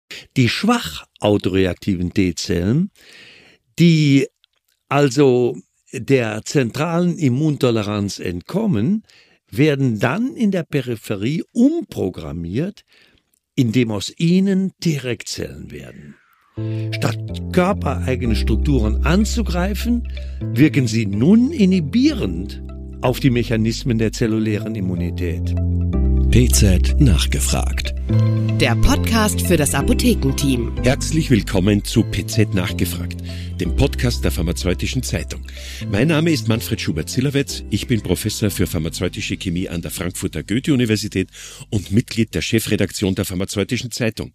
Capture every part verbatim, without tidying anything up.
Die schwach autoreaktiven T-Zellen, die also der zentralen Immuntoleranz entkommen, werden dann in der Peripherie umprogrammiert, indem aus ihnen T-Reg-Zellen werden. Statt körpereigene Strukturen anzugreifen, wirken sie nun inhibierend auf die Mechanismen der zellulären Immunität. P Z nachgefragt. Der Podcast für das Apothekenteam. Herzlich willkommen zu P Z nachgefragt, dem Podcast der Pharmazeutischen Zeitung. Mein Name ist Manfred Schubert-Zillerwetz. Ich bin Professor für pharmazeutische Chemie an der Frankfurter Goethe-Universität und Mitglied der Chefredaktion der Pharmazeutischen Zeitung.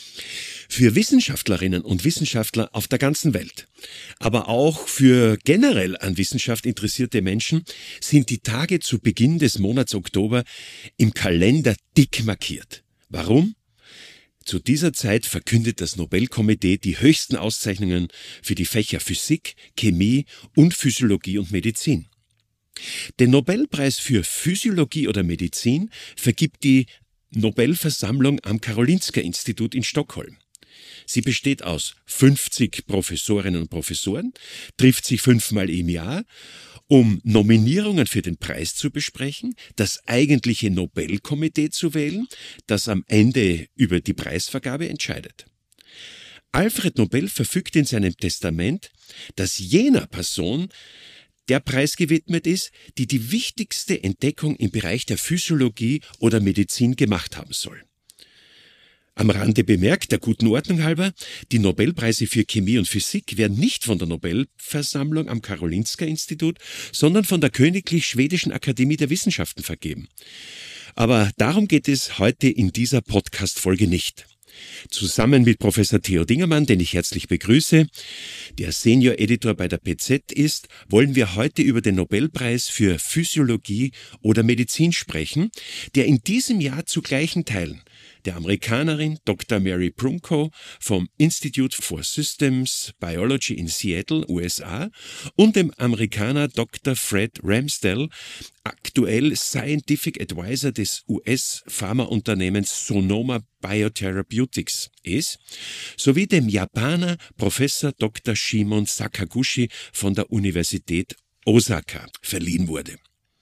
Für Wissenschaftlerinnen und Wissenschaftler auf der ganzen Welt, aber auch für generell an Wissenschaft interessierte Menschen sind die Tage zu Beginn des Monats Oktober im Kalender dick markiert. Warum? Zu dieser Zeit verkündet das Nobelkomitee die höchsten Auszeichnungen für die Fächer Physik, Chemie und Physiologie und Medizin. Den Nobelpreis für Physiologie oder Medizin vergibt die Nobelversammlung am Karolinska-Institut in Stockholm. Sie besteht aus fünfzig Professorinnen und Professoren, trifft sich fünfmal im Jahr, um Nominierungen für den Preis zu besprechen, das eigentliche Nobelkomitee zu wählen, das am Ende über die Preisvergabe entscheidet. Alfred Nobel verfügt in seinem Testament, dass jener Person der Preis gewidmet ist, die die wichtigste Entdeckung im Bereich der Physiologie oder Medizin gemacht haben soll. Am Rande bemerkt, der guten Ordnung halber, die Nobelpreise für Chemie und Physik werden nicht von der Nobelversammlung am Karolinska-Institut, sondern von der Königlich Schwedischen Akademie der Wissenschaften vergeben. Aber darum geht es heute in dieser Podcast-Folge nicht. Zusammen mit Professor Theo Dingermann, den ich herzlich begrüße, der Senior Editor bei der P Z ist, wollen wir heute über den Nobelpreis für Physiologie oder Medizin sprechen, der in diesem Jahr zu gleichen Teilen der Amerikanerin Doktor Mary Brunkow vom Institute for Systems Biology in Seattle, U S A, und dem Amerikaner Doktor Fred Ramsdell, aktuell Scientific Advisor des U S-Pharmaunternehmens Sonoma Biotherapeutics ist, sowie dem Japaner Professor Doktor Shimon Sakaguchi von der Universität Osaka verliehen wurde.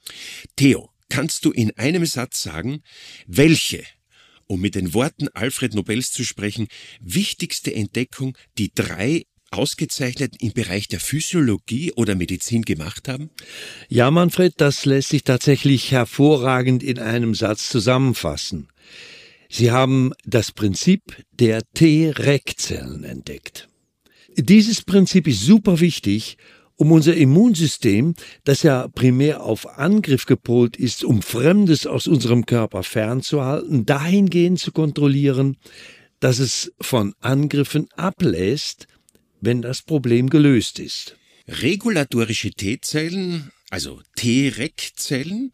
Theo, kannst du in einem Satz sagen, welche, um mit den Worten Alfred Nobels zu sprechen, wichtigste Entdeckung die drei Ausgezeichneten im Bereich der Physiologie oder Medizin gemacht haben? Ja, Manfred, das lässt sich tatsächlich hervorragend in einem Satz zusammenfassen. Sie haben das Prinzip der T-Reg-Zellen entdeckt. Dieses Prinzip ist super wichtig, um unser Immunsystem, das ja primär auf Angriff gepolt ist, um Fremdes aus unserem Körper fernzuhalten, dahingehend zu kontrollieren, dass es von Angriffen ablässt, wenn das Problem gelöst ist. Regulatorische T-Zellen, also T-Reg-Zellen,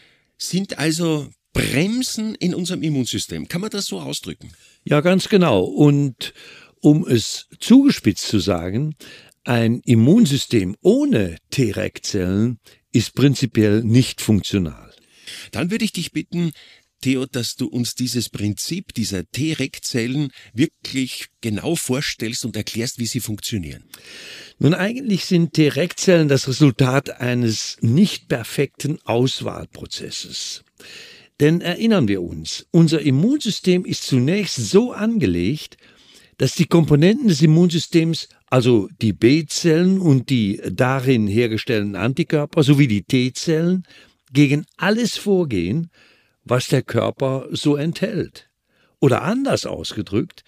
sind also Bremsen in unserem Immunsystem. Kann man das so ausdrücken? Ja, ganz genau. Und um es zugespitzt zu sagen, ein Immunsystem ohne T-Reg-Zellen ist prinzipiell nicht funktional. Dann würde ich dich bitten, Theo, dass du uns dieses Prinzip dieser T-Reg-Zellen wirklich genau vorstellst und erklärst, wie sie funktionieren. Nun, eigentlich sind T-Reg-Zellen das Resultat eines nicht perfekten Auswahlprozesses. Denn erinnern wir uns, unser Immunsystem ist zunächst so angelegt, dass die Komponenten des Immunsystems, also die B-Zellen und die darin hergestellten Antikörper sowie die T-Zellen, gegen alles vorgehen, was der Körper so enthält. Oder anders ausgedrückt,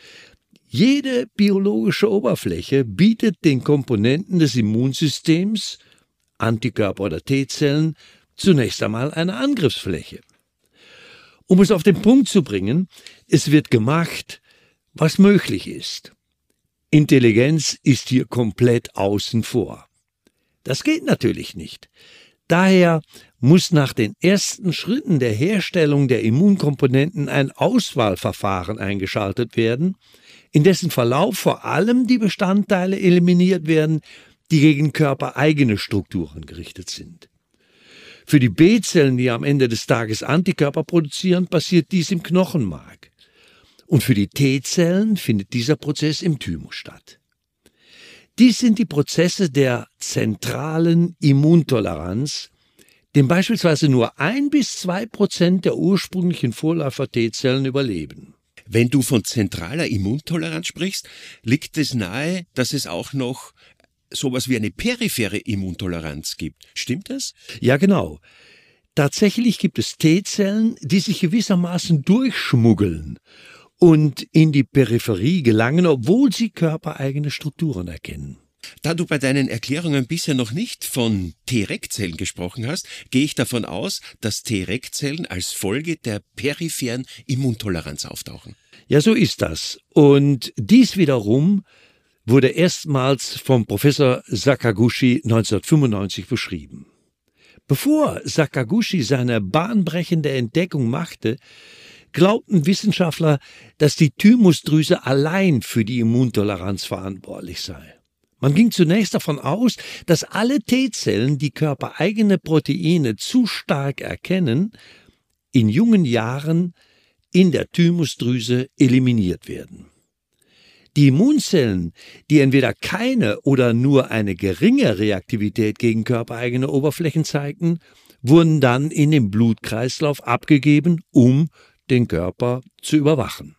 jede biologische Oberfläche bietet den Komponenten des Immunsystems, Antikörper oder T-Zellen, zunächst einmal eine Angriffsfläche. Um es auf den Punkt zu bringen, es wird gemacht, was möglich ist. Intelligenz ist hier komplett außen vor. Das geht natürlich nicht. Daher muss nach den ersten Schritten der Herstellung der Immunkomponenten ein Auswahlverfahren eingeschaltet werden, in dessen Verlauf vor allem die Bestandteile eliminiert werden, die gegen körpereigene Strukturen gerichtet sind. Für die B-Zellen, die am Ende des Tages Antikörper produzieren, passiert dies im Knochenmark. Und für die T-Zellen findet dieser Prozess im Thymus statt. Dies sind die Prozesse der zentralen Immuntoleranz, dem beispielsweise nur ein bis zwei Prozent der ursprünglichen Vorläufer-T-Zellen überleben. Wenn du von zentraler Immuntoleranz sprichst, liegt es nahe, dass es auch noch sowas wie eine periphere Immuntoleranz gibt. Stimmt das? Ja, genau. Tatsächlich gibt es T-Zellen, die sich gewissermaßen durchschmuggeln und in die Peripherie gelangen, obwohl sie körpereigene Strukturen erkennen. Da du bei deinen Erklärungen bisher noch nicht von T-Reg-Zellen gesprochen hast, gehe ich davon aus, dass T-Reg-Zellen als Folge der peripheren Immuntoleranz auftauchen. Ja, so ist das. Und dies wiederum wurde erstmals vom Professor Sakaguchi neunzehnhundertfünfundneunzig beschrieben. Bevor Sakaguchi seine bahnbrechende Entdeckung machte, glaubten Wissenschaftler, dass die Thymusdrüse allein für die Immuntoleranz verantwortlich sei. Man ging zunächst davon aus, dass alle T-Zellen, die körpereigene Proteine zu stark erkennen, in jungen Jahren in der Thymusdrüse eliminiert werden. Die Immunzellen, die entweder keine oder nur eine geringe Reaktivität gegen körpereigene Oberflächen zeigten, wurden dann in den Blutkreislauf abgegeben, um den Körper zu überwachen.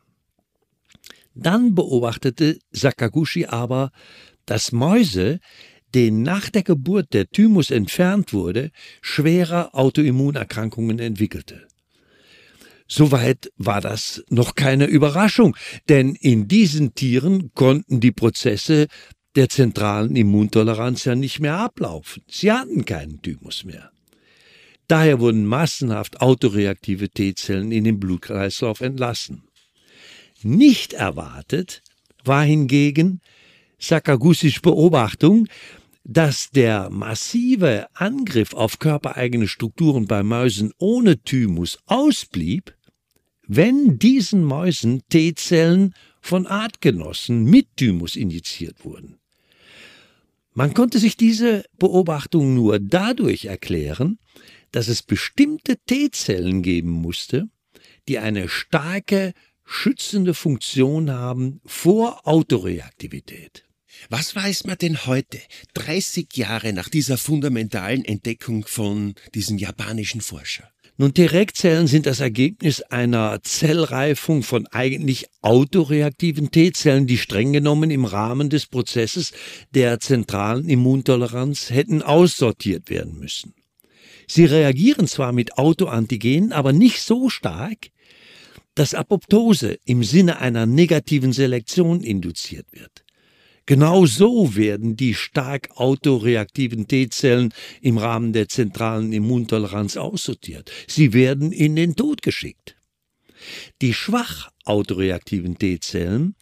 Dann beobachtete Sakaguchi aber, dass Mäuse, denen nach der Geburt der Thymus entfernt wurde, schwere Autoimmunerkrankungen entwickelte. Soweit war das noch keine Überraschung, denn in diesen Tieren konnten die Prozesse der zentralen Immuntoleranz ja nicht mehr ablaufen. Sie hatten keinen Thymus mehr. Daher wurden massenhaft autoreaktive T-Zellen in den Blutkreislauf entlassen. Nicht erwartet war hingegen Sakaguchis Beobachtung, dass der massive Angriff auf körpereigene Strukturen bei Mäusen ohne Thymus ausblieb, wenn diesen Mäusen T-Zellen von Artgenossen mit Thymus injiziert wurden. Man konnte sich diese Beobachtung nur dadurch erklären, dass es bestimmte T-Zellen geben musste, die eine starke schützende Funktion haben vor Autoreaktivität. Was weiß man denn heute, dreißig Jahre nach dieser fundamentalen Entdeckung von diesem japanischen Forscher? Nun, T-Reg-Zellen sind das Ergebnis einer Zellreifung von eigentlich autoreaktiven T-Zellen, die streng genommen im Rahmen des Prozesses der zentralen Immuntoleranz hätten aussortiert werden müssen. Sie reagieren zwar mit Autoantigenen, aber nicht so stark, dass Apoptose im Sinne einer negativen Selektion induziert wird. Genau so werden die stark autoreaktiven T-Zellen im Rahmen der zentralen Immuntoleranz aussortiert. Sie werden in den Tod geschickt. Die schwach autoreaktiven T-Zellen,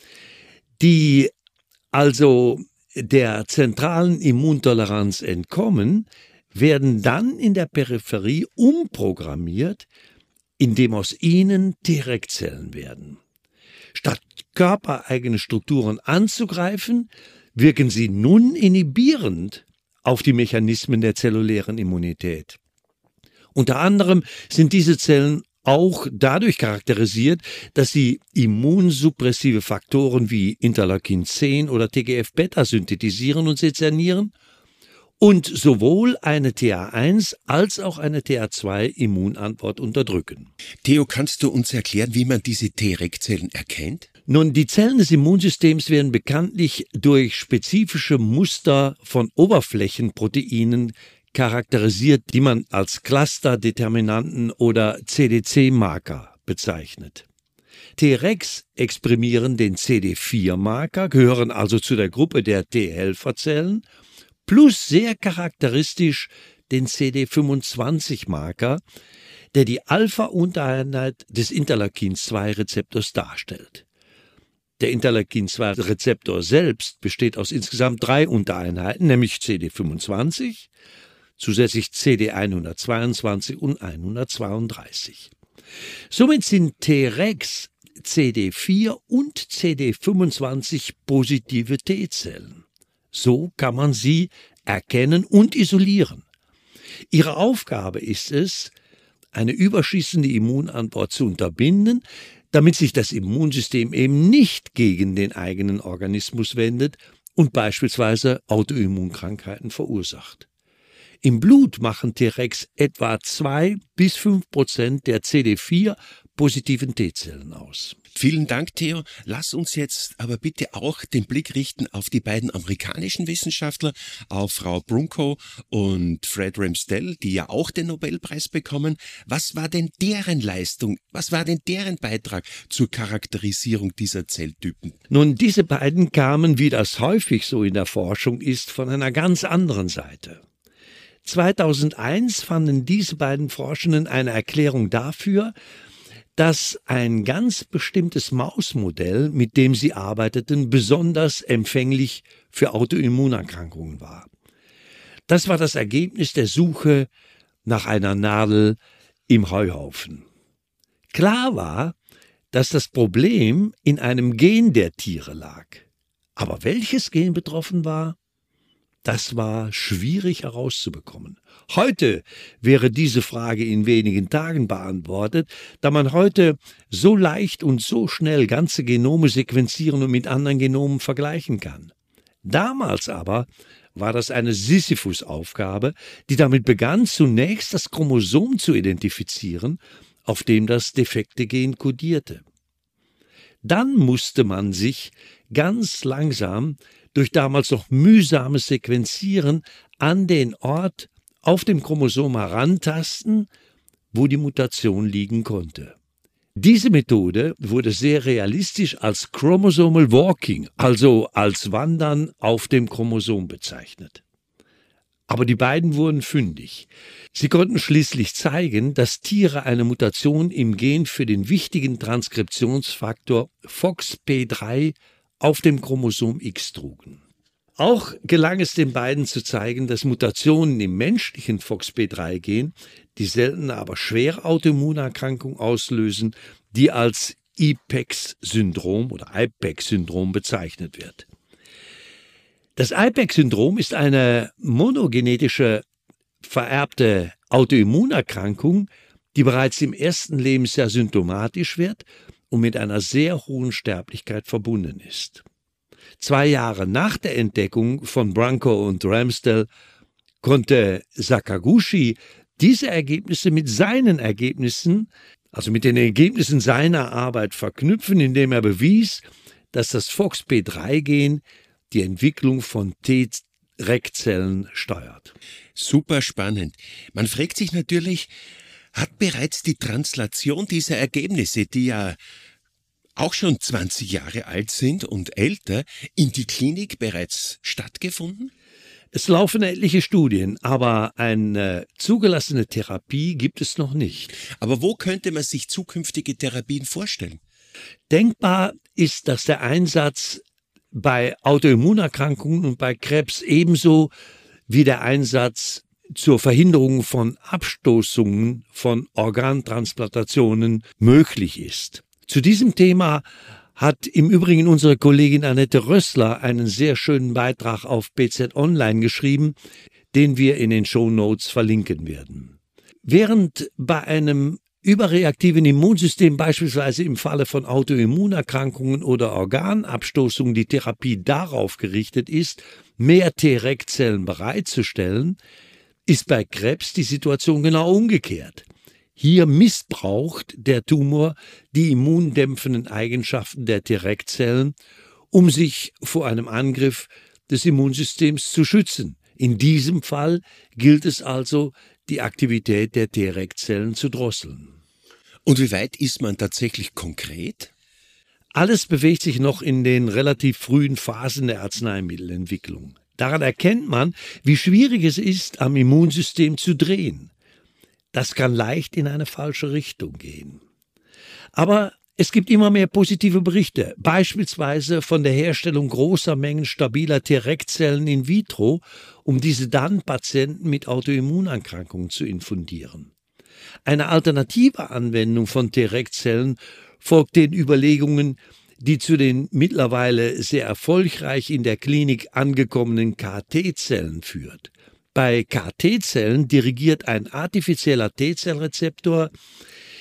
die also der zentralen Immuntoleranz entkommen, werden dann in der Peripherie umprogrammiert, indem aus ihnen T-Reg-Zellen werden. Statt körpereigene Strukturen anzugreifen, wirken sie nun inhibierend auf die Mechanismen der zellulären Immunität. Unter anderem sind diese Zellen auch dadurch charakterisiert, dass sie immunsuppressive Faktoren wie Interleukin zehn oder T G F Beta synthetisieren und sezernieren und sowohl eine T A eins als auch eine T A zwei Immunantwort unterdrücken. Theo, kannst du uns erklären, wie man diese T-Reg-Zellen erkennt? Nun, die Zellen des Immunsystems werden bekanntlich durch spezifische Muster von Oberflächenproteinen charakterisiert, die man als Clusterdeterminanten oder C D C-Marker bezeichnet. T-Regs exprimieren den C D vier Marker, gehören also zu der Gruppe der T-Helferzellen, plus sehr charakteristisch den C D fünfundzwanzig Marker, der die Alpha-Untereinheit des Interleukin zwei Rezeptors darstellt. Der Interleukin zwei Rezeptor selbst besteht aus insgesamt drei Untereinheiten, nämlich C D fünfundzwanzig, zusätzlich C D hundertzweiundzwanzig und hundertzweiunddreißig. Somit sind T-Regs C D vier und C D fünfundzwanzig positive T-Zellen. So kann man sie erkennen und isolieren. Ihre Aufgabe ist es, eine überschießende Immunantwort zu unterbinden, damit sich das Immunsystem eben nicht gegen den eigenen Organismus wendet und beispielsweise Autoimmunkrankheiten verursacht. Im Blut machen T-Rex etwa zwei bis fünf Prozent der C D vier positiven T-Zellen aus. Vielen Dank, Theo. Lass uns jetzt aber bitte auch den Blick richten auf die beiden amerikanischen Wissenschaftler, auf Frau Brunkow und Fred Ramsdell, die ja auch den Nobelpreis bekommen. Was war denn deren Leistung? Was war denn deren Beitrag zur Charakterisierung dieser Zelltypen? Nun, diese beiden kamen, wie das häufig so in der Forschung ist, von einer ganz anderen Seite. zweitausendeins fanden diese beiden Forschenden eine Erklärung dafür, dass ein ganz bestimmtes Mausmodell, mit dem sie arbeiteten, besonders empfänglich für Autoimmunerkrankungen war. Das war das Ergebnis der Suche nach einer Nadel im Heuhaufen. Klar war, dass das Problem in einem Gen der Tiere lag. Aber welches Gen betroffen war? Das war schwierig herauszubekommen. Heute wäre diese Frage in wenigen Tagen beantwortet, da man heute so leicht und so schnell ganze Genome sequenzieren und mit anderen Genomen vergleichen kann. Damals aber war das eine Sisyphus-Aufgabe, die damit begann, zunächst das Chromosom zu identifizieren, auf dem das defekte Gen kodierte. Dann musste man sich ganz langsam durch damals noch mühsames Sequenzieren an den Ort auf dem Chromosom herantasten, wo die Mutation liegen konnte. Diese Methode wurde sehr realistisch als Chromosomal Walking, also als Wandern auf dem Chromosom bezeichnet. Aber die beiden wurden fündig. Sie konnten schließlich zeigen, dass Tiere eine Mutation im Gen für den wichtigen Transkriptionsfaktor F O X P drei auf dem Chromosom X trugen. Auch gelang es den beiden zu zeigen, dass Mutationen im menschlichen F O X P drei Gen die seltene, aber schwere Autoimmunerkrankung auslösen, die als I P E X-Syndrom oder I P E X-Syndrom bezeichnet wird. Das I P E X-Syndrom ist eine monogenetische, vererbte Autoimmunerkrankung, die bereits im ersten Lebensjahr symptomatisch wird und mit einer sehr hohen Sterblichkeit verbunden ist. Zwei Jahre nach der Entdeckung von Brunkow und Ramsdell konnte Sakaguchi diese Ergebnisse mit seinen Ergebnissen, also mit den Ergebnissen seiner Arbeit verknüpfen, indem er bewies, dass das F O X P drei Gen die Entwicklung von T-Rex-Zellen steuert. Super spannend. Man fragt sich natürlich, hat bereits die Translation dieser Ergebnisse, die ja auch schon zwanzig Jahre alt sind und älter, in die Klinik bereits stattgefunden? Es laufen etliche Studien, aber eine zugelassene Therapie gibt es noch nicht. Aber wo könnte man sich zukünftige Therapien vorstellen? Denkbar ist, dass der Einsatz bei Autoimmunerkrankungen und bei Krebs ebenso wie der Einsatz zur Verhinderung von Abstoßungen von Organtransplantationen möglich ist. Zu diesem Thema hat im Übrigen unsere Kollegin Annette Rössler einen sehr schönen Beitrag auf B Z Online geschrieben, den wir in den Shownotes verlinken werden. Während bei einem überreaktiven Immunsystem, beispielsweise im Falle von Autoimmunerkrankungen oder Organabstoßungen, die Therapie darauf gerichtet ist, mehr T-Rex-Zellen bereitzustellen, ist bei Krebs die Situation genau umgekehrt. Hier missbraucht der Tumor die immundämpfenden Eigenschaften der T-Rex-Zellen, um sich vor einem Angriff des Immunsystems zu schützen. In diesem Fall gilt es also, die Aktivität der T-Rex-Zellen zu drosseln. Und wie weit ist man tatsächlich konkret? Alles bewegt sich noch in den relativ frühen Phasen der Arzneimittelentwicklung. Daran erkennt man, wie schwierig es ist, am Immunsystem zu drehen. Das kann leicht in eine falsche Richtung gehen. Aber es gibt immer mehr positive Berichte, beispielsweise von der Herstellung großer Mengen stabiler T-Rex-Zellen in vitro, um diese dann Patienten mit Autoimmunerkrankungen zu infundieren. Eine alternative Anwendung von T-Rex-Zellen folgt den Überlegungen, die zu den mittlerweile sehr erfolgreich in der Klinik angekommenen K T-Zellen führt. Bei K T-Zellen dirigiert ein artifizieller T-Zellrezeptor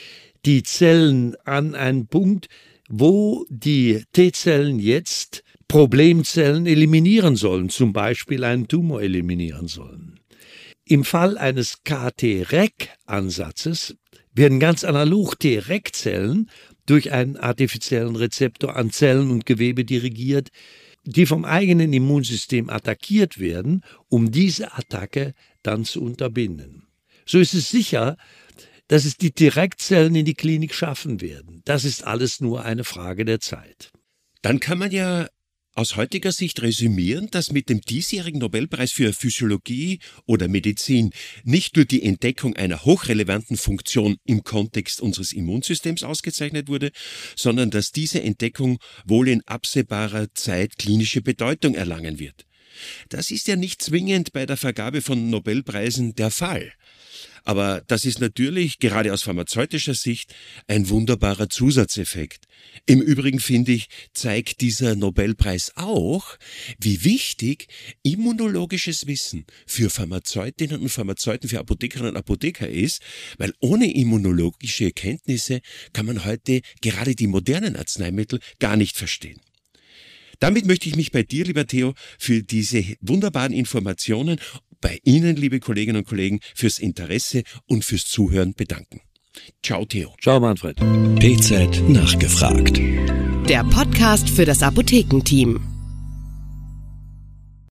die Zellen an einen Punkt, wo die T-Zellen jetzt Problemzellen eliminieren sollen, zum Beispiel einen Tumor eliminieren sollen. Im Fall eines K T-Rec-Ansatzes werden ganz analog T-Rec-Zellen durch einen artifiziellen Rezeptor an Zellen und Gewebe dirigiert, die vom eigenen Immunsystem attackiert werden, um diese Attacke dann zu unterbinden. So ist es sicher, dass es die T-Rec-Zellen in die Klinik schaffen werden. Das ist alles nur eine Frage der Zeit. Dann kann man ja aus heutiger Sicht resümieren, dass mit dem diesjährigen Nobelpreis für Physiologie oder Medizin nicht nur die Entdeckung einer hochrelevanten Funktion im Kontext unseres Immunsystems ausgezeichnet wurde, sondern dass diese Entdeckung wohl in absehbarer Zeit klinische Bedeutung erlangen wird. Das ist ja nicht zwingend bei der Vergabe von Nobelpreisen der Fall. Aber das ist natürlich, gerade aus pharmazeutischer Sicht, ein wunderbarer Zusatzeffekt. Im Übrigen, finde ich, zeigt dieser Nobelpreis auch, wie wichtig immunologisches Wissen für Pharmazeutinnen und Pharmazeuten, für Apothekerinnen und Apotheker ist, weil ohne immunologische Kenntnisse kann man heute gerade die modernen Arzneimittel gar nicht verstehen. Damit möchte ich mich bei dir, lieber Theo, für diese wunderbaren Informationen, bei Ihnen, liebe Kolleginnen und Kollegen, fürs Interesse und fürs Zuhören bedanken. Ciao, Theo. Ciao, Manfred. P Z nachgefragt. Der Podcast für das Apothekenteam.